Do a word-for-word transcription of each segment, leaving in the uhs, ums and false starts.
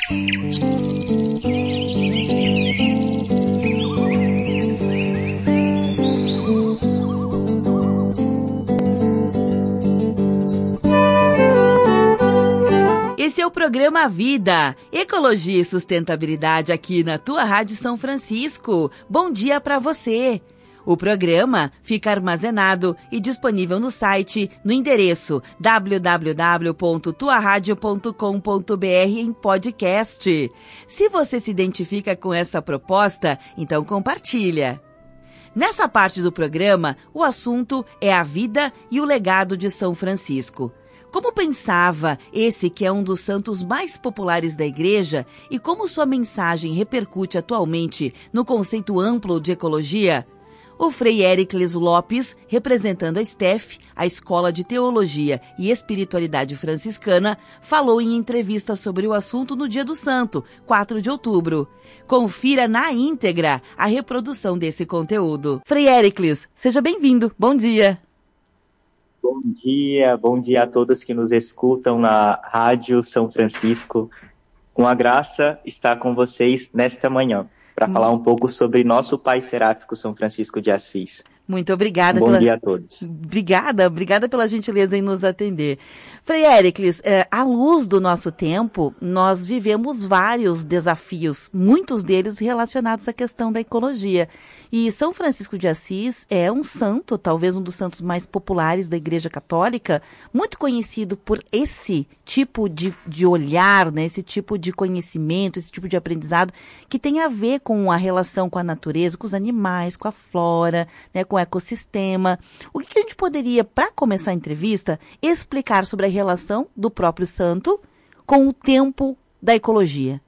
Esse é o programa Vida, Ecologia e Sustentabilidade aqui na tua Rádio São Francisco. Bom dia para você! O programa fica armazenado e disponível no site no endereço w w w ponto tua radio ponto com ponto b r em podcast. Se você se identifica com essa proposta, então compartilha. Nessa parte do programa, o assunto é a vida e o legado de São Francisco. Como pensava esse que é um dos santos mais populares da Igreja e como sua mensagem repercute atualmente no conceito amplo de ecologia? O Frei Éricles Lopes, representando a S T E F, a Escola de Teologia e Espiritualidade Franciscana, falou em entrevista sobre o assunto no Dia do Santo, quatro de outubro. Confira na íntegra a reprodução desse conteúdo. Frei Éricles, seja bem-vindo. Bom dia. Bom dia, bom dia a todos que nos escutam na Rádio São Francisco. Com a graça estar com vocês nesta manhã, para falar um pouco sobre nosso Pai Seráfico São Francisco de Assis. Muito obrigada. Bom pela... dia a todos. Obrigada, obrigada pela gentileza em nos atender. Frei Éricles, é, à luz do nosso tempo, nós vivemos vários desafios, muitos deles relacionados à questão da ecologia. E São Francisco de Assis é um santo, talvez um dos santos mais populares da Igreja Católica, muito conhecido por esse tipo de, de olhar, né, esse tipo de conhecimento, esse tipo de aprendizado que tem a ver com a relação com a natureza, com os animais, com a flora, né, com o ecossistema. O que a gente poderia, para começar a entrevista, explicar sobre a relação do próprio santo com o tempo da ecologia?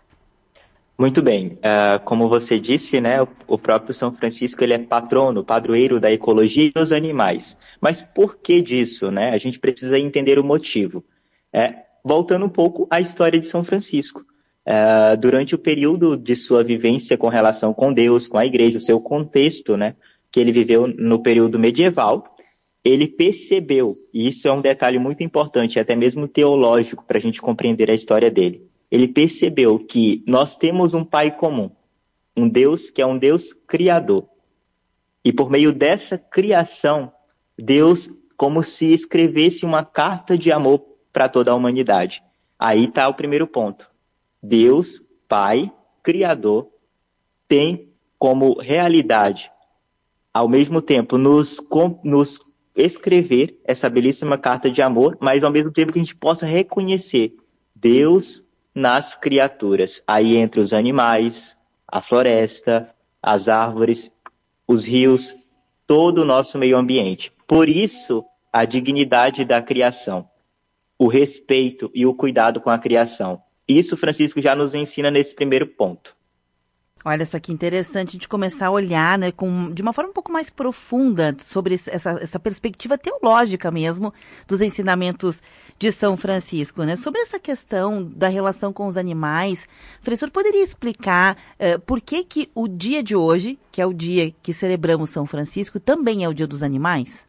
Muito bem, uh, como você disse, né, o, o próprio São Francisco ele é patrono, padroeiro da ecologia e dos animais. Mas por que disso, né? A gente precisa entender o motivo. É, voltando um pouco à história de São Francisco. Uh, durante o período de sua vivência com relação com Deus, com a igreja, o seu contexto, né, que ele viveu no período medieval, ele percebeu, e isso é um detalhe muito importante, até mesmo teológico, para a gente compreender a história dele. Ele percebeu que nós temos um Pai comum, um Deus que é um Deus criador. E por meio dessa criação, Deus como se escrevesse uma carta de amor para toda a humanidade. Aí está o primeiro ponto. Deus, Pai, Criador, tem como realidade, ao mesmo tempo, nos, com, nos escrever essa belíssima carta de amor, mas ao mesmo tempo que a gente possa reconhecer Deus nas criaturas, aí entre os animais, a floresta, as árvores, os rios, todo o nosso meio ambiente. Por isso, a dignidade da criação, o respeito e o cuidado com a criação. Isso Francisco já nos ensina nesse primeiro ponto. Olha só que interessante a gente começar a olhar, né, com, de uma forma um pouco mais profunda sobre essa, essa perspectiva teológica mesmo dos ensinamentos de São Francisco, né? Sobre essa questão da relação com os animais, o professor poderia explicar uh, por que que o dia de hoje, que é o dia que celebramos São Francisco, também é o dia dos animais?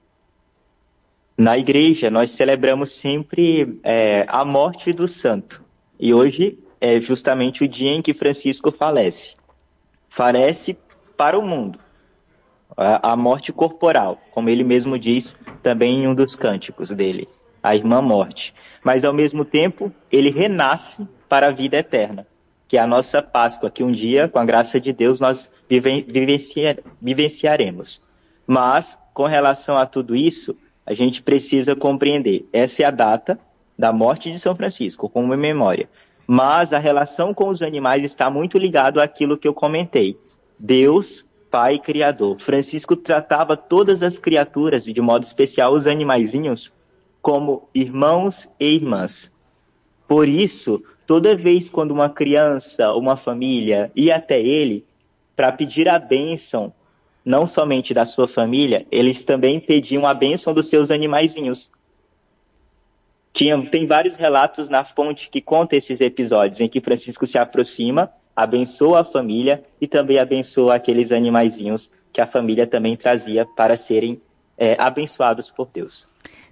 Na igreja, nós celebramos sempre é, a morte do santo. E hoje é justamente o dia em que Francisco falece. Falece para o mundo. A, a morte corporal, como ele mesmo diz também em um dos cânticos dele, a irmã morte. Mas, ao mesmo tempo, ele renasce para a vida eterna, que é a nossa Páscoa, que um dia, com a graça de Deus, nós viven, vivenciar, vivenciaremos. Mas, com relação a tudo isso, a gente precisa compreender. Essa é a data da morte de São Francisco, como memória. Mas a relação com os animais está muito ligado àquilo que eu comentei. Deus, Pai Criador. Francisco tratava todas as criaturas, e de modo especial os animaizinhos, como irmãos e irmãs. Por isso, toda vez quando uma criança, uma família ia até ele para pedir a bênção, não somente da sua família, eles também pediam a bênção dos seus animaizinhos. Tinha, tem vários relatos na fonte que contam esses episódios em que Francisco se aproxima, abençoa a família e também abençoa aqueles animaizinhos que a família também trazia para serem é, abençoados por Deus.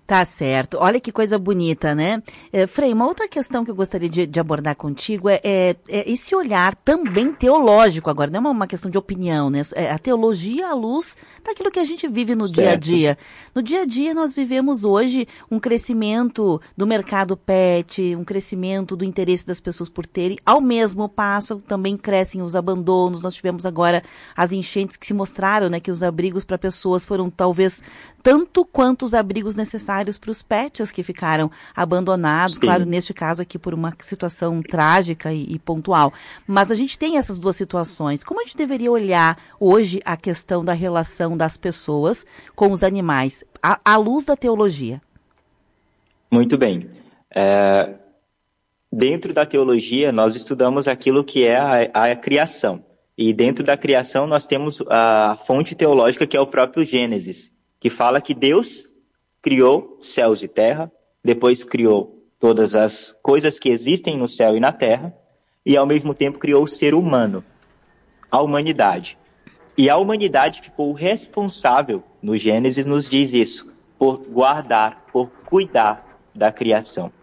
Tá certo. Olha que coisa bonita, né? É, Frei, uma outra questão que eu gostaria de, de abordar contigo é, é, é esse olhar também teológico agora, não é uma, uma questão de opinião, né? É a teologia à luz daquilo que a gente vive no Certo. dia a dia. No dia a dia nós vivemos hoje um crescimento do mercado pet, um crescimento do interesse das pessoas por terem, ao mesmo passo também crescem os abandonos. Nós tivemos agora as enchentes que se mostraram, né, que os abrigos para pessoas foram talvez tanto quanto os abrigos necessários para os pets que ficaram abandonados, Sim. claro, neste caso aqui por uma situação trágica e, e pontual. Mas a gente tem essas duas situações. Como a gente deveria olhar hoje a questão da relação das pessoas com os animais, à, à luz da teologia? Muito bem. É, dentro da teologia, nós estudamos aquilo que é a, a criação. E dentro da criação, nós temos a fonte teológica, que é o próprio Gênesis, que fala que Deus criou céus e terra, depois criou todas as coisas que existem no céu e na terra, e ao mesmo tempo criou o ser humano, a humanidade. E a humanidade ficou responsável, no Gênesis nos diz isso, por guardar, por cuidar da criação.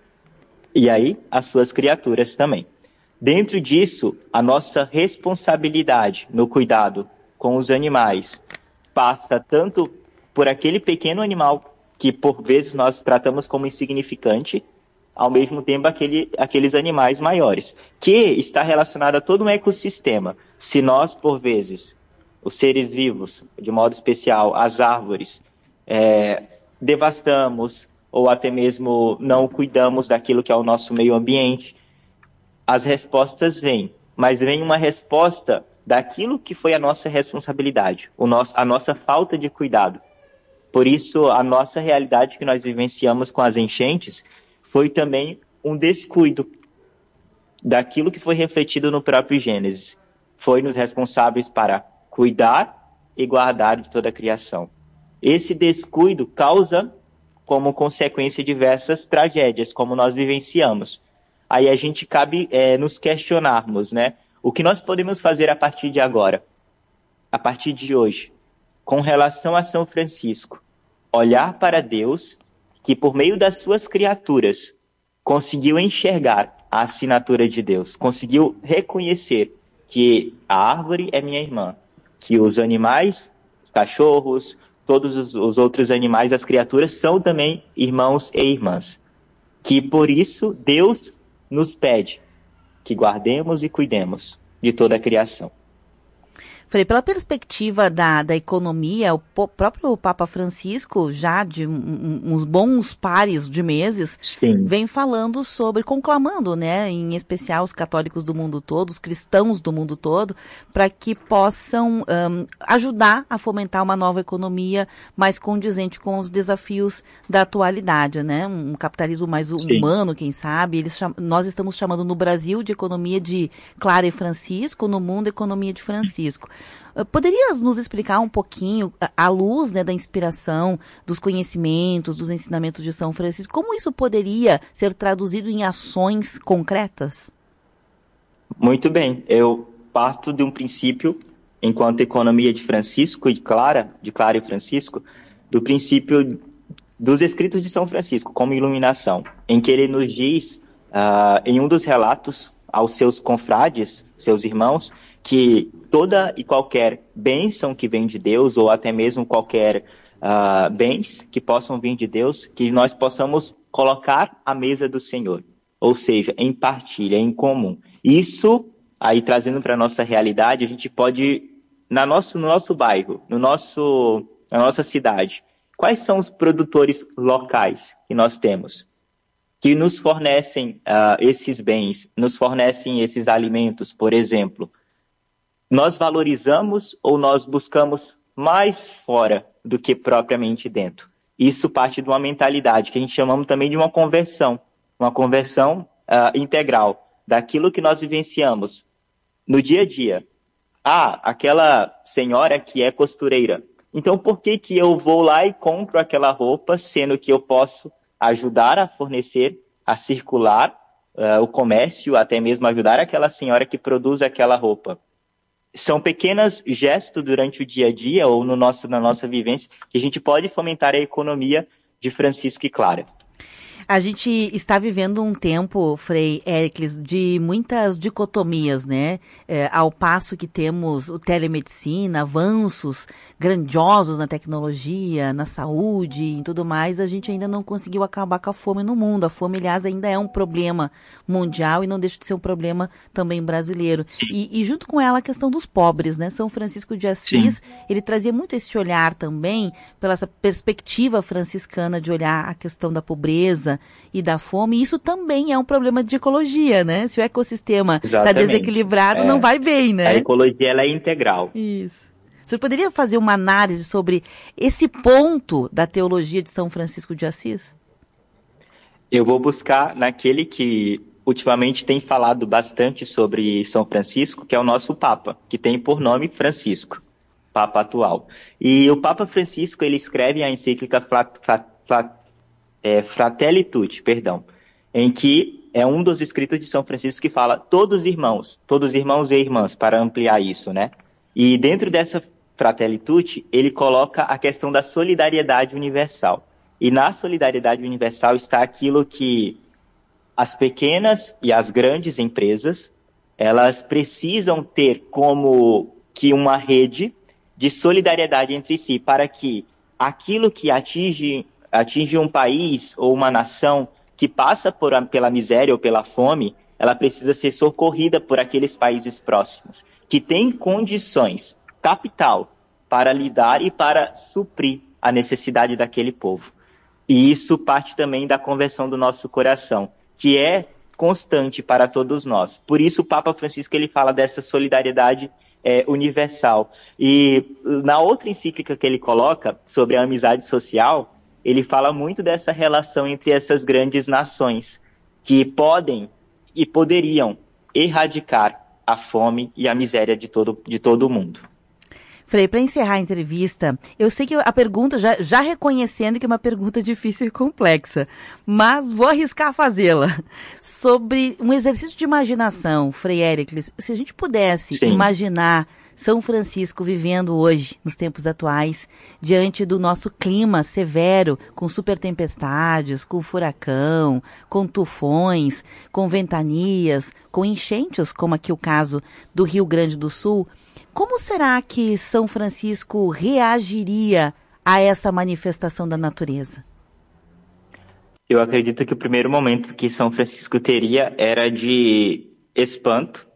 E aí, as suas criaturas também. Dentro disso, a nossa responsabilidade no cuidado com os animais passa tanto por aquele pequeno animal que, por vezes, nós tratamos como insignificante, ao mesmo tempo aquele, aqueles animais maiores, que está relacionado a todo um ecossistema. Se nós, por vezes, os seres vivos, de modo especial, as árvores, é, devastamos ou até mesmo não cuidamos daquilo que é o nosso meio ambiente, as respostas vêm, mas vem uma resposta daquilo que foi a nossa responsabilidade, o nosso, a nossa falta de cuidado. Por isso, a nossa realidade que nós vivenciamos com as enchentes foi também um descuido daquilo que foi refletido no próprio Gênesis. Foi-nos responsáveis para cuidar e guardar de toda a criação. Esse descuido causa, como consequência, diversas tragédias, como nós vivenciamos. Aí a gente cabe é, nos questionarmos, né? O que nós podemos fazer a partir de agora, a partir de hoje, com relação a São Francisco? Olhar para Deus, que por meio das suas criaturas conseguiu enxergar a assinatura de Deus, conseguiu reconhecer que a árvore é minha irmã, que os animais, os cachorros, todos os, os outros animais, as criaturas, são também irmãos e irmãs. Que por isso Deus nos pede que guardemos e cuidemos de toda a criação. Frei, pela perspectiva da, da economia, o po- próprio Papa Francisco, já de um, uns bons pares de meses, Sim. vem falando sobre, conclamando, né, em especial os católicos do mundo todo, os cristãos do mundo todo, para que possam um, ajudar a fomentar uma nova economia mais condizente com os desafios da atualidade, né, um capitalismo mais Sim. humano, quem sabe. Eles cham- nós estamos chamando no Brasil de economia de Clara e Francisco, no mundo economia de Francisco. Poderias nos explicar um pouquinho, à luz, né, da inspiração, dos conhecimentos, dos ensinamentos de São Francisco, como isso poderia ser traduzido em ações concretas? Muito bem. Eu parto de um princípio, enquanto economia de Francisco e de Clara, de Clara e Francisco, do princípio dos escritos de São Francisco, como iluminação, em que ele nos diz, uh, em um dos relatos aos seus confrades, seus irmãos, que toda e qualquer bênção que vem de Deus, ou até mesmo qualquer uh, bens que possam vir de Deus, que nós possamos colocar à mesa do Senhor, ou seja, em partilha, em comum. Isso, aí trazendo para a nossa realidade, a gente pode, na nosso, no nosso bairro, no nosso, na nossa cidade, quais são os produtores locais que nós temos? Que nos fornecem uh, esses bens, nos fornecem esses alimentos, por exemplo. Nós valorizamos ou nós buscamos mais fora do que propriamente dentro? Isso parte de uma mentalidade que a gente chamamos também de uma conversão, uma conversão uh, integral daquilo que nós vivenciamos no dia a dia. Ah, aquela senhora que é costureira. Então, por que que eu vou lá e compro aquela roupa, sendo que eu posso ajudar a fornecer, a circular uh, o comércio, até mesmo ajudar aquela senhora que produz aquela roupa? São pequenos gestos durante o dia a dia ou no nosso, na nossa vivência que a gente pode fomentar a economia de Francisco e Clara. A gente está vivendo um tempo, Frei Éricles, de muitas dicotomias, né? É, ao passo que temos o telemedicina, avanços grandiosos na tecnologia, na saúde e tudo mais, a gente ainda não conseguiu acabar com a fome no mundo. A fome, aliás, ainda é um problema mundial e não deixa de ser um problema também brasileiro. E, e junto com ela a questão dos pobres, né? São Francisco de Assis, Sim. ele trazia muito esse olhar também, pela essa perspectiva franciscana de olhar a questão da pobreza e da fome. Isso também é um problema de ecologia, né? Se o ecossistema está desequilibrado, é. não vai bem, né? A ecologia, ela é integral. Isso. O senhor poderia fazer uma análise sobre esse ponto da teologia de São Francisco de Assis? Eu vou buscar naquele que ultimamente tem falado bastante sobre São Francisco, que é o nosso Papa, que tem por nome Francisco, Papa atual. E o Papa Francisco, ele escreve a encíclica Flat, Flat, Flat, é, Fratelli Tutti, perdão, em que é um dos escritos de São Francisco que fala todos irmãos, todos irmãos e irmãs, para ampliar isso, né? E dentro dessa Fratelli Tutti, ele coloca a questão da solidariedade universal. E na solidariedade universal está aquilo que as pequenas e as grandes empresas, elas precisam ter como que uma rede de solidariedade entre si, para que aquilo que atinge, atinge um país ou uma nação que passa por, pela miséria ou pela fome, ela precisa ser socorrida por aqueles países próximos, que têm condições, capital, para lidar e para suprir a necessidade daquele povo. E isso parte também da conversão do nosso coração, que é constante para todos nós. Por isso o Papa Francisco ele fala dessa solidariedade é, universal. E na outra encíclica que ele coloca sobre a amizade social, ele fala muito dessa relação entre essas grandes nações que podem e poderiam erradicar a fome e a miséria de todo, de todo o mundo. Frei, para encerrar a entrevista, eu sei que a pergunta, já, já reconhecendo que é uma pergunta difícil e complexa, mas vou arriscar a fazê-la. Sobre um exercício de imaginação, Frei Éricles, se a gente pudesse Sim. imaginar São Francisco vivendo hoje, nos tempos atuais, diante do nosso clima severo, com supertempestades, com furacão, com tufões, com ventanias, com enchentes, como aqui o caso do Rio Grande do Sul, como será que São Francisco reagiria a essa manifestação da natureza? Eu acredito que o primeiro momento que São Francisco teria era de espanto.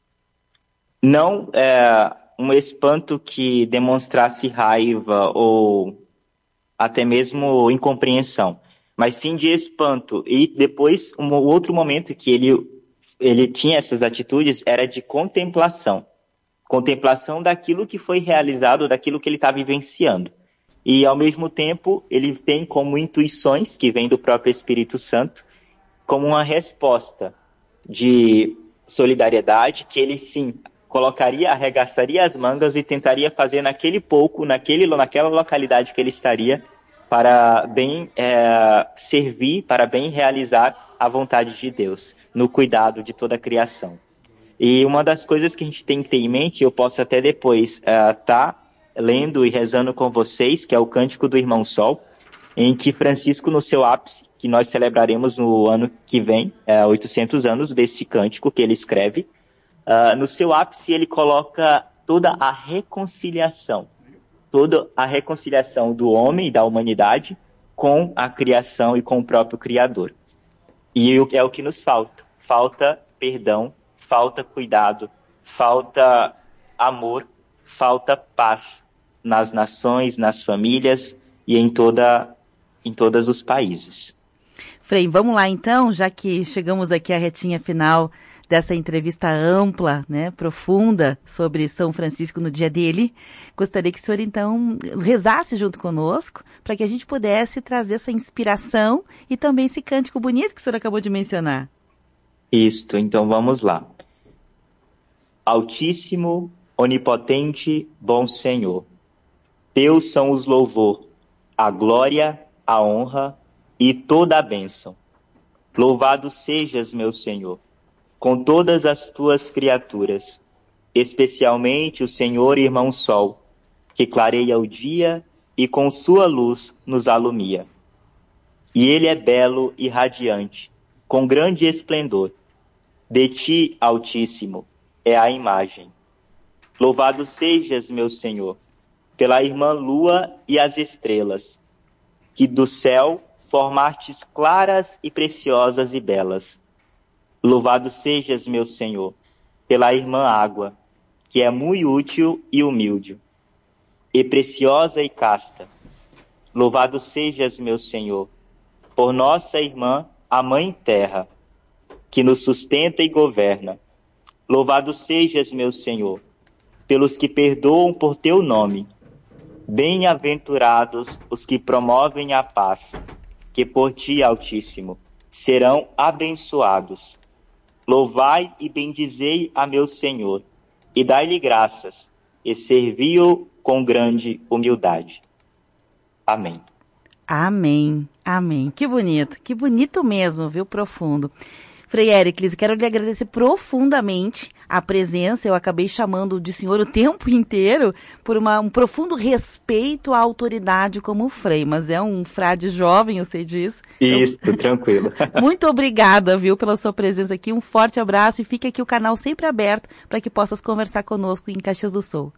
Não é, um espanto que demonstrasse raiva ou até mesmo incompreensão, mas sim de espanto. E depois, um outro momento que ele, ele tinha essas atitudes era de contemplação. Contemplação daquilo que foi realizado, daquilo que ele está vivenciando. E, ao mesmo tempo, ele tem como intuições, que vêm do próprio Espírito Santo, como uma resposta de solidariedade, que ele, sim, colocaria, arregaçaria as mangas e tentaria fazer naquele pouco, naquele, naquela localidade que ele estaria, para bem é, servir, para bem realizar a vontade de Deus, no cuidado de toda a criação. E uma das coisas que a gente tem que ter em mente, eu posso até depois estar uh, tá lendo e rezando com vocês, que é o Cântico do Irmão Sol, em que Francisco, no seu ápice, que nós celebraremos no ano que vem, uh, oitocentos anos desse cântico que ele escreve, uh, no seu ápice ele coloca toda a reconciliação, toda a reconciliação do homem e da humanidade com a criação e com o próprio Criador. E é o que nos falta, falta perdão, falta cuidado, falta amor, falta paz nas nações, nas famílias e em, toda, em todos os países. Frei, vamos lá então, já que chegamos aqui à retinha final dessa entrevista ampla, né, profunda sobre São Francisco no dia dele. Gostaria que o senhor então rezasse junto conosco para que a gente pudesse trazer essa inspiração e também esse cântico bonito que o senhor acabou de mencionar. Isto, então vamos lá. Altíssimo, onipotente, bom Senhor, teus são os louvor, a glória, a honra e toda a bênção. Louvado sejas, meu Senhor, com todas as tuas criaturas, especialmente o Senhor Irmão Sol, que clareia o dia e com sua luz nos alumia. e ele é belo e radiante, com grande esplendor. De ti, Altíssimo, é a imagem. Louvado sejas, meu Senhor, pela irmã lua e as estrelas, que do céu formastes claras e preciosas e belas. Louvado sejas, meu Senhor, pela irmã água, que é muito útil e humilde, e preciosa e casta. Louvado sejas, meu Senhor, por nossa irmã, a Mãe Terra, que nos sustenta e governa. Louvado sejas, meu Senhor, pelos que perdoam por teu nome. Bem-aventurados os que promovem a paz, que por ti, Altíssimo, serão abençoados. Louvai e bendizei a meu Senhor, e dai-lhe graças, e servi-o com grande humildade. Amém. Amém, amém. Que bonito, que bonito mesmo, viu? Profundo. Frei Éricles, quero lhe agradecer profundamente a presença. Eu acabei chamando de senhor o tempo inteiro por uma, um profundo respeito à autoridade como frei, mas é um frade jovem, eu sei disso. Isso, então, tranquilo. Muito obrigada, viu, pela sua presença aqui. Um forte abraço e fique aqui o canal sempre aberto para que possas conversar conosco em Caxias do Sul.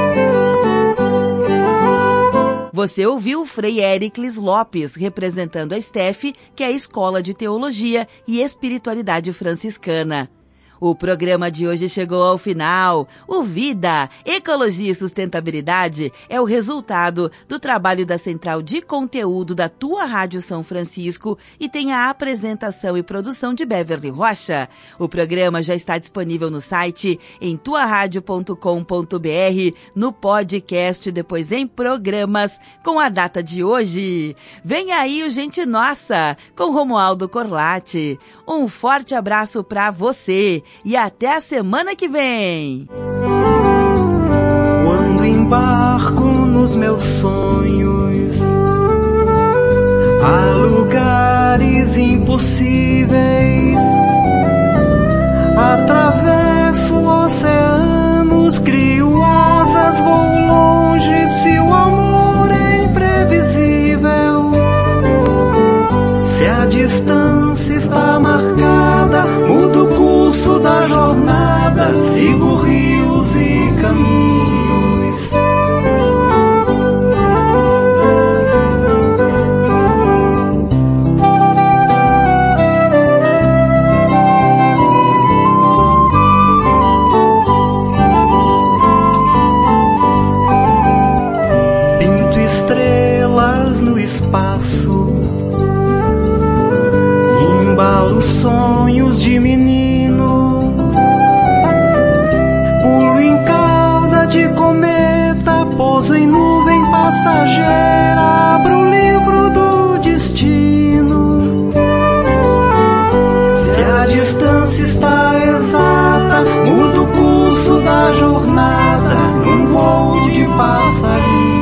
Você ouviu o Frei Éricles Lopes, representando a S T E F, que é a Escola de Teologia e Espiritualidade Franciscana. O programa de hoje chegou ao final. O Vida, Ecologia e Sustentabilidade é o resultado do trabalho da Central de Conteúdo da Tua Rádio São Francisco e tem a apresentação e produção de Beverly Rocha. O programa já está disponível no site em tua rádio ponto com ponto b r, no podcast, depois em programas, com a data de hoje. Vem aí o Gente Nossa, com Romualdo Corlatti. Um forte abraço para você e até a semana que vem. Quando embarco nos meus sonhos a lugares impossíveis, atravesso oceanos, crio asas, vou longe, se o amor é imprevisível. Se a distância está marcada, mudo o curso da jornada, sigo rios e caminhos. Pinto estrelas no espaço, embalo sonhos de menino, pulo em cauda de cometa, pouso em nuvem passageira, abro o livro do destino. Se a distância está exata, mudo o curso da jornada, num voo de passarinho.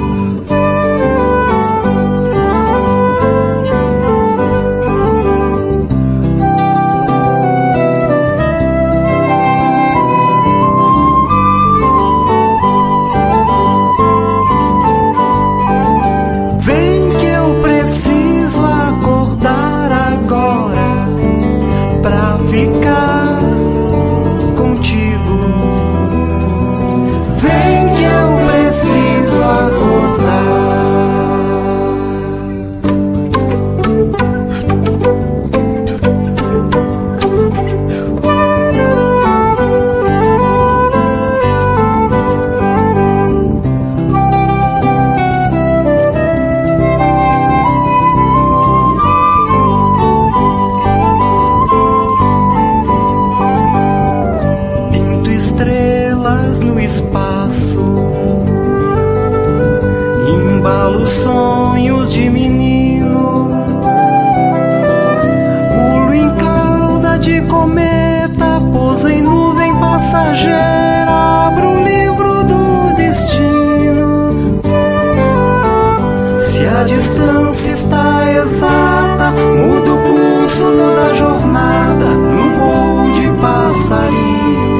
A distância está exata, mudo o curso da jornada, num voo de passarinho.